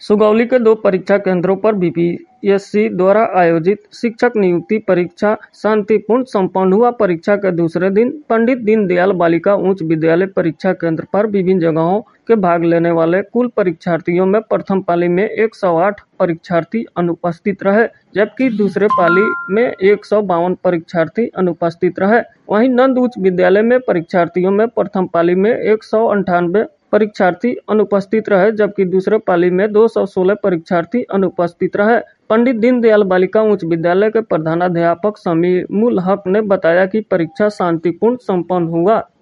सुगौली के 2 परीक्षा केंद्रों पर बीपीएससी द्वारा आयोजित शिक्षक नियुक्ति परीक्षा शांतिपूर्ण संपन्न हुआ। परीक्षा के दूसरे दिन पंडित दीनदयाल बालिका उच्च विद्यालय परीक्षा केंद्र पर विभिन्न जगहों के भाग लेने वाले कुल परीक्षार्थियों में प्रथम पाली में 108 परीक्षार्थी अनुपस्थित रहे, जबकि दूसरे पाली में 152 परीक्षार्थी अनुपस्थित रहे। वहीं नंद उच्च विद्यालय में परीक्षार्थियों में प्रथम पाली में 198 परीक्षार्थी अनुपस्थित रहे, जबकि दूसरे पाली में 216 परीक्षार्थी अनुपस्थित रहे। पंडित दीनदयाल बालिका उच्च विद्यालय के प्रधानाध्यापक समीमुल हक ने बताया कि परीक्षा शांतिपूर्ण संपन्न हुआ।